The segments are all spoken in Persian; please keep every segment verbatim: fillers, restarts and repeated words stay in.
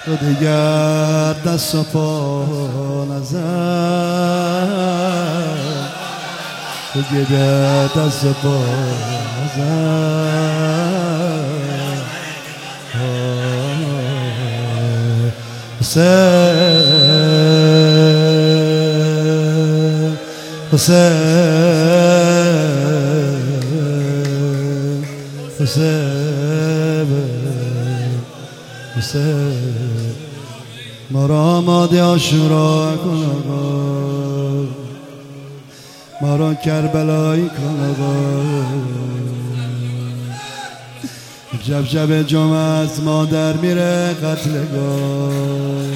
تو دیگر دست و پا نزن، تو دیگر دست و پا نزن. حسین حسین حسین حسین ما را آماده عاشورا کن آقا، ما را کربلایی کن آقا. شب شب جمعه از مادر میره قتلگاه،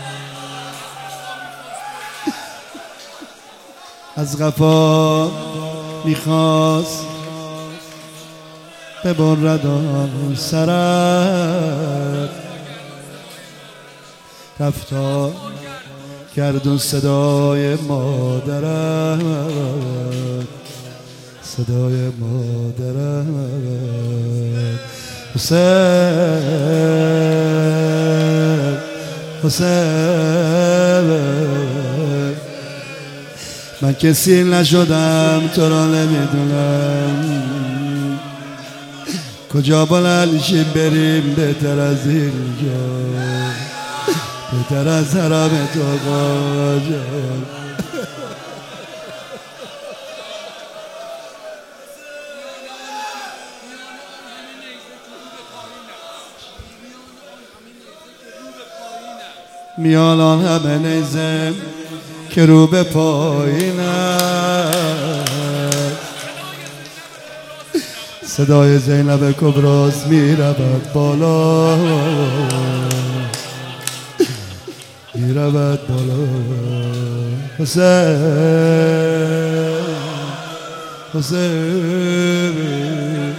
از قفا میخواست ببرد آن سرت، رفتار کرد و صدای مادرت، صدای مادرت. حسین حسین من کسی نشدم تو را نمیدونم، کجا بلند شیم بریم بهتر از اینجا، بهتر از حرم تو آقا جان. میانان همه نیزه که رو به پایینه، صدای زینب کبراز میرود بالا، میرود بالا. حسین حسین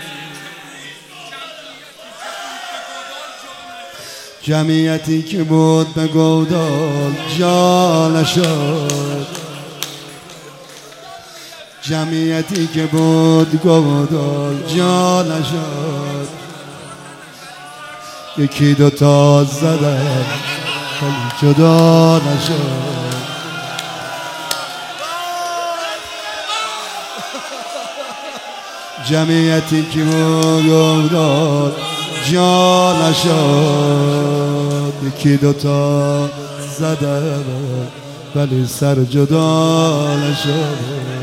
جمعیتی که بود به گودال جا نشد، جمعیتی که بود گودال جا نشد. یکی دوتا زدن ولی جدا نشد. جمعیتی که بود گودال جا نشد، یکی دوتا زدن ولی سر جدا نشد،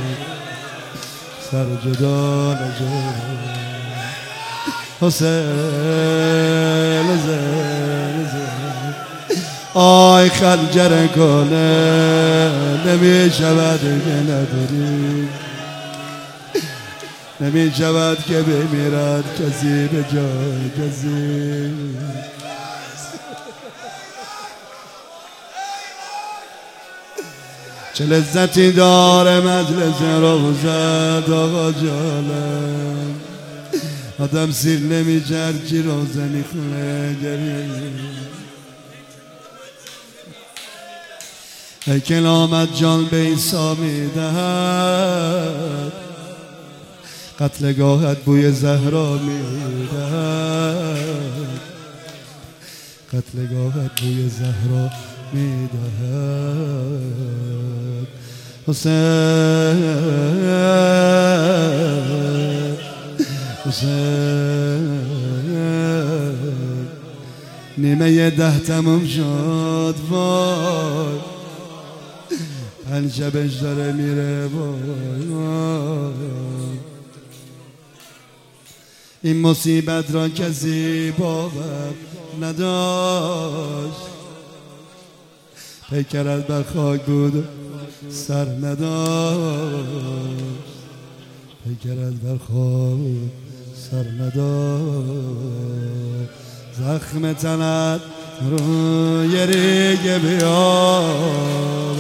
سر جدا نشد. حسین حسین آی خنجر کنه نمی شود که نداری، نمی شود که بمیرد کسی به جای کسی. چه لذتی داره مجلس روزت آقا جانم، آدم سیر نمی چرچی روزه می خونه گریه. ای که آمد جان به عیسی می دهد، قتلگاهت بوی زهرا می دهد، قتلگاهت بوی زهرا می دهد. حسین حسین نیمه ده تموم شد وای، پنج شبش داره میره وای وای. این مصیبت را کسی باور نداشت، پیکرت بر خاک بود سر نداشت، پیکرت بر خاک سر نداشت. زخم تنت روی ریگ بیار،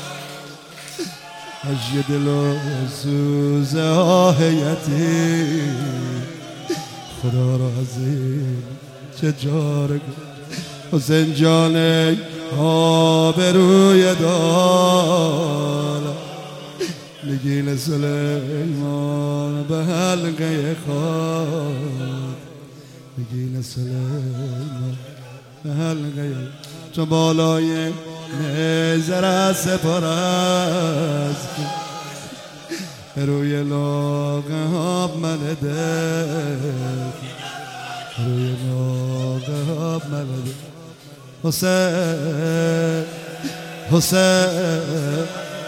اشک دل و سوز آه یتیم، خدا را عظیم چه جاره حسین جان آبروی دار. نگین سلیمان به حلقه خاک، نگین سلیمان حلقه تو بالای نظر سپارست روی لاغه ها ملده روی لاغه ها ملده حسین حسین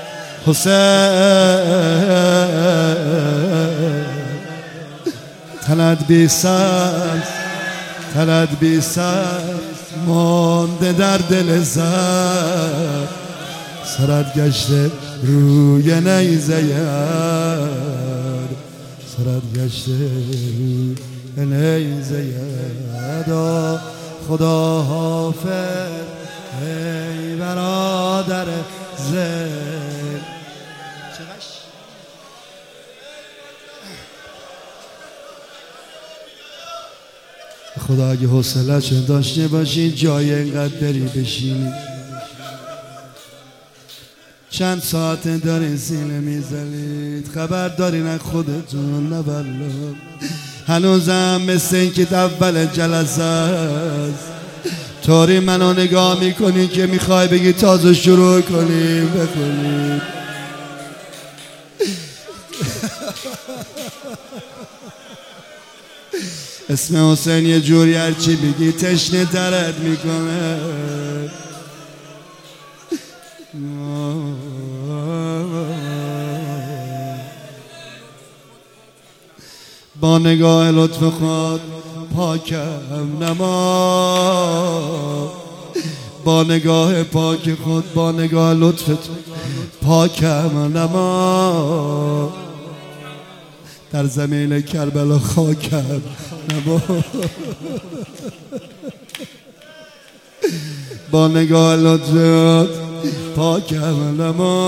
حسین تنت بی سر تنت بی سر مانده در دل زر سرت گشته روی نیزه یار سرت گشته روی نیزه یار خدا حافظ ای برادر زل خدا اگه حوصله چون داشته باشین جای اینقدر بری بشینی چند ساعت دارین سینه میزنید خبر دارین از خودتون نه والله هنوزم مثل این که اول جلسه است طوری منو نگاه میکنی که میخوای بگی تازه شروع کنیم بکنیم اسم حسین یه جوری هرچی بگی تشنه ترت میکنه با نگاه لطف خود پاکم نما با نگاه پاک خود با نگاه لطفت پاکم نما در زمین کربلا خاکم نما با نگاه لطفت پاکم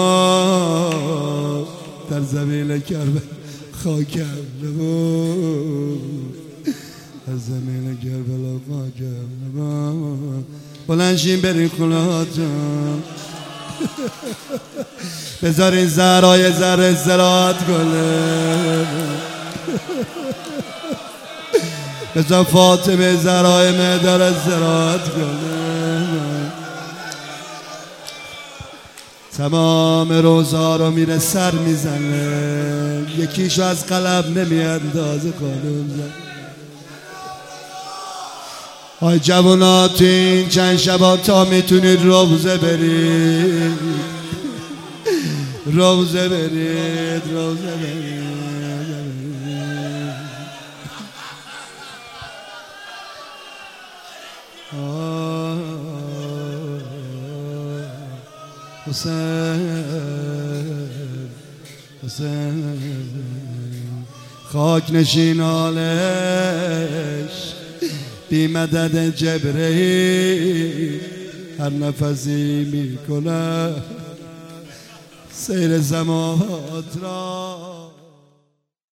نما در زمین کربلا خاکم نما در زمین کربلا خاکم نما بلنشین برین خونهاتون بذارین زهرای زهر زراعت کنه بذار فاطمه زهرای مهدر زراعت کنه تمام روزها رو میره سر میزنه یکیشو از قلب نمیاندازه خانم زن آی جوانات این چند شبا تا میتونید روزه برید روزه برید روزه برید حسین حسین خاک نشینالش بی مدد جبرئیل هر نفسی میکنه سیر زمانات را